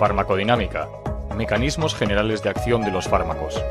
Farmacodinámica. Mecanismos generales de acción de los fármacos.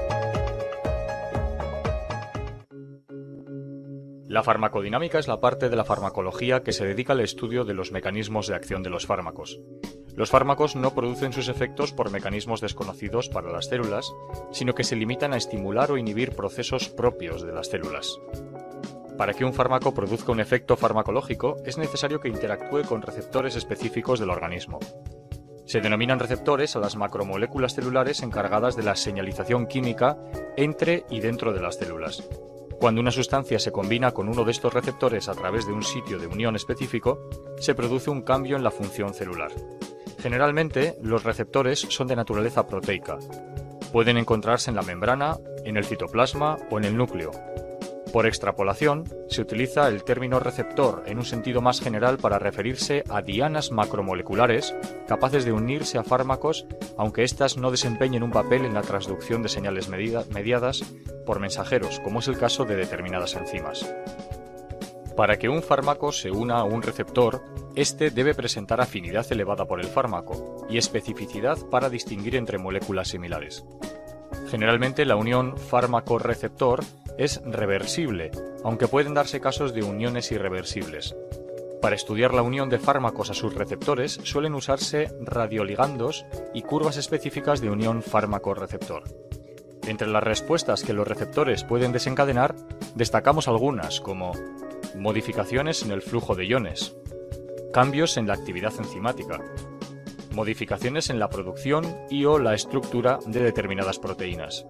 La farmacodinámica es la parte de la farmacología que se dedica al estudio de los mecanismos de acción de los fármacos. Los fármacos no producen sus efectos por mecanismos desconocidos para las células, sino que se limitan a estimular o inhibir procesos propios de las células. Para que un fármaco produzca un efecto farmacológico, es necesario que interactúe con receptores específicos del organismo. Se denominan receptores a las macromoléculas celulares encargadas de la señalización química entre y dentro de las células. Cuando una sustancia se combina con uno de estos receptores a través de un sitio de unión específico, se produce un cambio en la función celular. Generalmente, los receptores son de naturaleza proteica. Pueden encontrarse en la membrana, en el citoplasma o en el núcleo. Por extrapolación, se utiliza el término receptor en un sentido más general para referirse a dianas macromoleculares capaces de unirse a fármacos, aunque éstas no desempeñen un papel en la transducción de señales mediadas por mensajeros, como es el caso de determinadas enzimas. Para que un fármaco se una a un receptor, éste debe presentar afinidad elevada por el fármaco y especificidad para distinguir entre moléculas similares. Generalmente la unión fármaco-receptor es reversible, aunque pueden darse casos de uniones irreversibles. Para estudiar la unión de fármacos a sus receptores suelen usarse radioligandos y curvas específicas de unión fármaco-receptor. Entre las respuestas que los receptores pueden desencadenar, destacamos algunas como modificaciones en el flujo de iones, cambios en la actividad enzimática, modificaciones en la producción y/o la estructura de determinadas proteínas.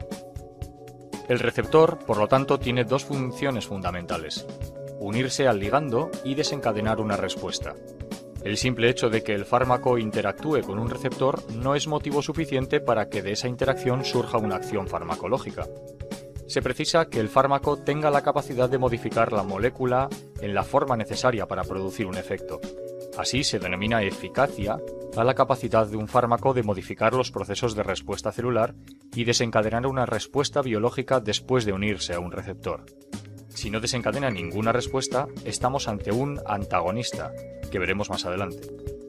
El receptor, por lo tanto, tiene dos funciones fundamentales: unirse al ligando y desencadenar una respuesta. El simple hecho de que el fármaco interactúe con un receptor no es motivo suficiente para que de esa interacción surja una acción farmacológica. Se precisa que el fármaco tenga la capacidad de modificar la molécula en la forma necesaria para producir un efecto. Así se denomina eficacia a la capacidad de un fármaco de modificar los procesos de respuesta celular y desencadenar una respuesta biológica después de unirse a un receptor. Si no desencadena ninguna respuesta, estamos ante un antagonista, que veremos más adelante.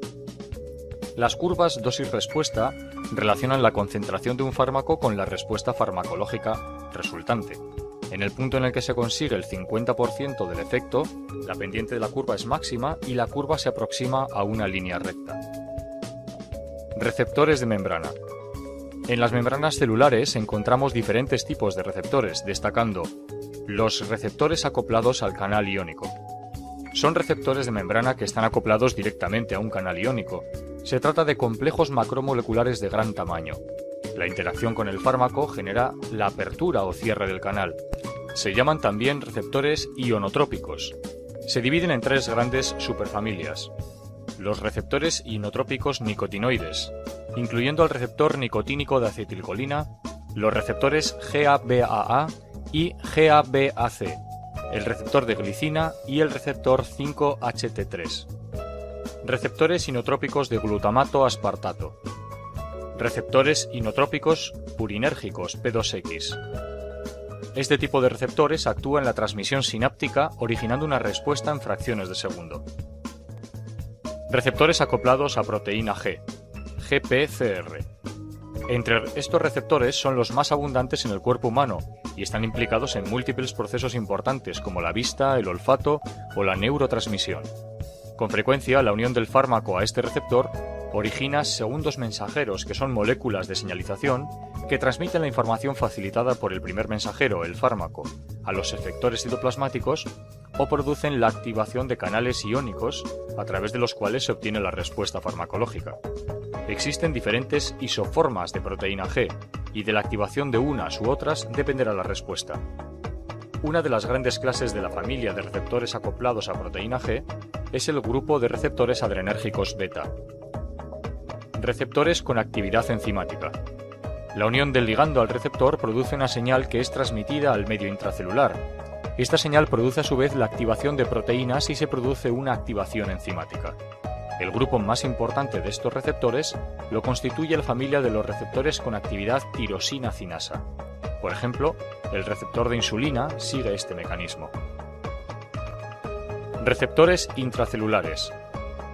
Las curvas dosis-respuesta relacionan la concentración de un fármaco con la respuesta farmacológica resultante. En el punto en el que se consigue el 50% del efecto, la pendiente de la curva es máxima y la curva se aproxima a una línea recta. Receptores de membrana. En las membranas celulares encontramos diferentes tipos de receptores, destacando los receptores acoplados al canal iónico. Son receptores de membrana que están acoplados directamente a un canal iónico. Se trata de complejos macromoleculares de gran tamaño. La interacción con el fármaco genera la apertura o cierre del canal. Se llaman también receptores ionotrópicos. Se dividen en tres grandes superfamilias: los receptores inotrópicos nicotinoides, incluyendo el receptor nicotínico de acetilcolina, los receptores GABAA y GABAC, el receptor de glicina y el receptor 5-HT3. Receptores inotrópicos de glutamato aspartato. Receptores inotrópicos purinérgicos P2X. Este tipo de receptores actúa en la transmisión sináptica originando una respuesta en fracciones de segundo. Receptores acoplados a proteína G, GPCR. Entre estos receptores son los más abundantes en el cuerpo humano y están implicados en múltiples procesos importantes como la vista, el olfato o la neurotransmisión. Con frecuencia, la unión del fármaco a este receptor origina segundos mensajeros, que son moléculas de señalización que transmiten la información facilitada por el primer mensajero, el fármaco, a los efectores citoplasmáticos o producen la activación de canales iónicos a través de los cuales se obtiene la respuesta farmacológica. Existen diferentes isoformas de proteína G y de la activación de unas u otras dependerá la respuesta. Una de las grandes clases de la familia de receptores acoplados a proteína G es el grupo de receptores adrenérgicos beta. Receptores con actividad enzimática. La unión del ligando al receptor produce una señal que es transmitida al medio intracelular. Esta señal produce a su vez la activación de proteínas y se produce una activación enzimática. El grupo más importante de estos receptores lo constituye la familia de los receptores con actividad tirosina-cinasa. Por ejemplo, el receptor de insulina sigue este mecanismo. Receptores intracelulares.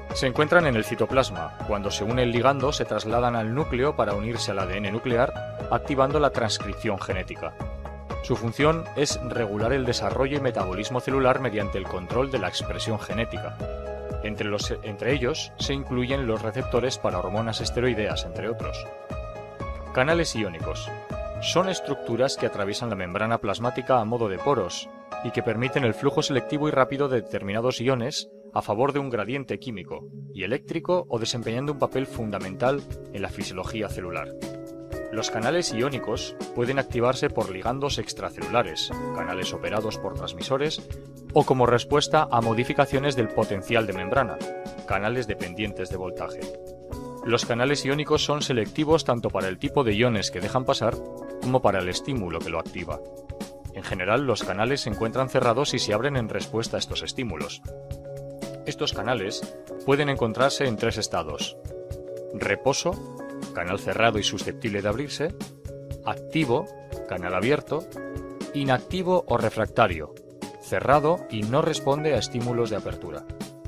Se encuentran en el citoplasma. Cuando se une el ligando, se trasladan al núcleo para unirse al ADN nuclear, activando la transcripción genética. Su función es regular el desarrollo y metabolismo celular mediante el control de la expresión genética. Entre ellos se incluyen los receptores para hormonas esteroideas, entre otros. Canales iónicos. Son estructuras que atraviesan la membrana plasmática a modo de poros y que permiten el flujo selectivo y rápido de determinados iones a favor de un gradiente químico y eléctrico o desempeñando un papel fundamental en la fisiología celular. Los canales iónicos pueden activarse por ligandos extracelulares, canales operados por transmisores, o como respuesta a modificaciones del potencial de membrana, canales dependientes de voltaje. Los canales iónicos son selectivos tanto para el tipo de iones que dejan pasar como para el estímulo que lo activa. En general, los canales se encuentran cerrados y se abren en respuesta a estos estímulos. Estos canales pueden encontrarse en tres estados: reposo, canal cerrado y susceptible de abrirse; activo, canal abierto; inactivo o refractario, cerrado y no responde a estímulos de apertura.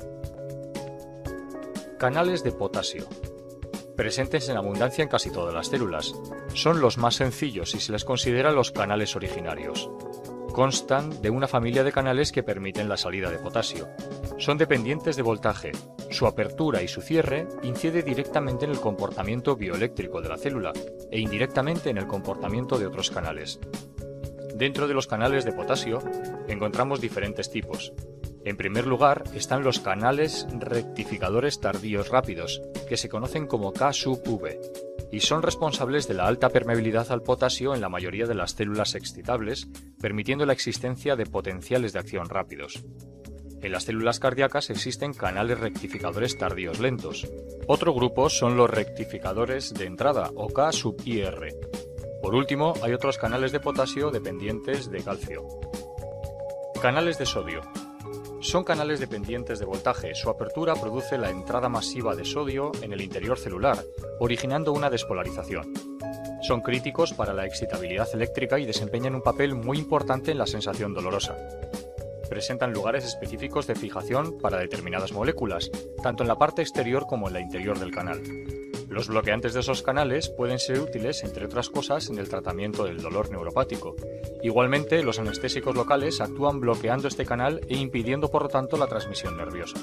Canales de potasio. Presentes en abundancia en casi todas las células. Son los más sencillos y se les considera los canales originarios. Constan de una familia de canales que permiten la salida de potasio. Son dependientes de voltaje. Su apertura y su cierre incide directamente en el comportamiento bioeléctrico de la célula e indirectamente en el comportamiento de otros canales. Dentro de los canales de potasio encontramos diferentes tipos. En primer lugar están los canales rectificadores tardíos rápidos, que se conocen como K-sub-V, y son responsables de la alta permeabilidad al potasio en la mayoría de las células excitables, permitiendo la existencia de potenciales de acción rápidos. En las células cardíacas existen canales rectificadores tardíos lentos. Otro grupo son los rectificadores de entrada, o K-sub-IR. Por último, hay otros canales de potasio dependientes de calcio. Canales de sodio. Son canales dependientes de voltaje. Su apertura produce la entrada masiva de sodio en el interior celular, originando una despolarización. Son críticos para la excitabilidad eléctrica y desempeñan un papel muy importante en la sensación dolorosa. Presentan lugares específicos de fijación para determinadas moléculas, tanto en la parte exterior como en la interior del canal. Los bloqueantes de esos canales pueden ser útiles, entre otras cosas, en el tratamiento del dolor neuropático. Igualmente, los anestésicos locales actúan bloqueando este canal e impidiendo, por lo tanto, la transmisión nerviosa.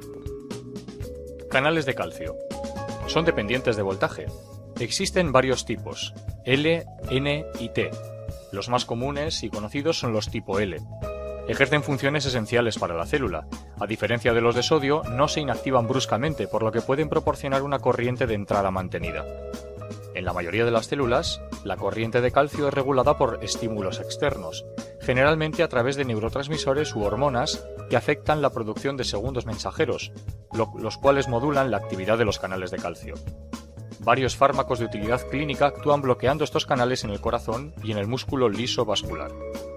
Canales de calcio. Son dependientes de voltaje. Existen varios tipos: L, N y T. Los más comunes y conocidos son los tipo L. Ejercen funciones esenciales para la célula. A diferencia de los de sodio, no se inactivan bruscamente, por lo que pueden proporcionar una corriente de entrada mantenida. En la mayoría de las células, la corriente de calcio es regulada por estímulos externos, generalmente a través de neurotransmisores u hormonas que afectan la producción de segundos mensajeros, los cuales modulan la actividad de los canales de calcio. Varios fármacos de utilidad clínica actúan bloqueando estos canales en el corazón y en el músculo liso vascular.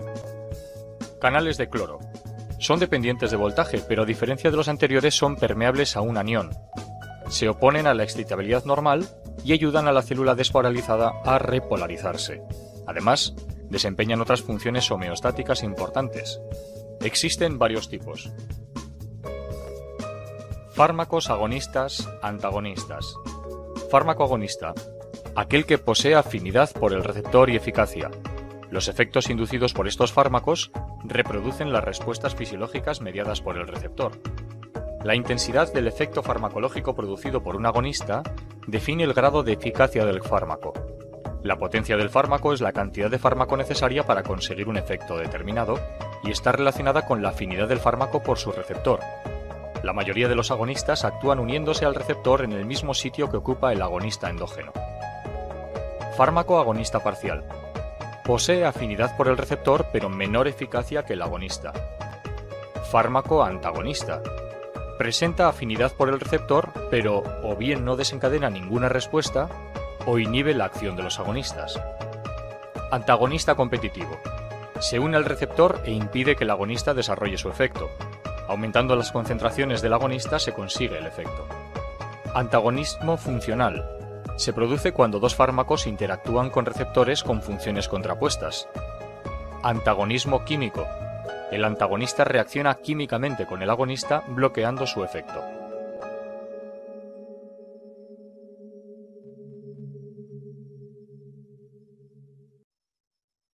Canales de cloro. Son dependientes de voltaje, pero a diferencia de los anteriores son permeables a un anión. Se oponen a la excitabilidad normal y ayudan a la célula despolarizada a repolarizarse. Además, desempeñan otras funciones homeostáticas importantes. Existen varios tipos. Fármacos agonistas, antagonistas. Fármaco agonista. Aquel que posee afinidad por el receptor y eficacia. Los efectos inducidos por estos fármacos reproducen las respuestas fisiológicas mediadas por el receptor. La intensidad del efecto farmacológico producido por un agonista define el grado de eficacia del fármaco. La potencia del fármaco es la cantidad de fármaco necesaria para conseguir un efecto determinado y está relacionada con la afinidad del fármaco por su receptor. La mayoría de los agonistas actúan uniéndose al receptor en el mismo sitio que ocupa el agonista endógeno. Fármaco agonista parcial. Posee afinidad por el receptor, pero menor eficacia que el agonista. Fármaco antagonista. Presenta afinidad por el receptor, pero o bien no desencadena ninguna respuesta, o inhibe la acción de los agonistas. Antagonista competitivo. Se une al receptor e impide que el agonista desarrolle su efecto. Aumentando las concentraciones del agonista se consigue el efecto. Antagonismo funcional. Se produce cuando dos fármacos interactúan con receptores con funciones contrapuestas. Antagonismo químico. El antagonista reacciona químicamente con el agonista bloqueando su efecto.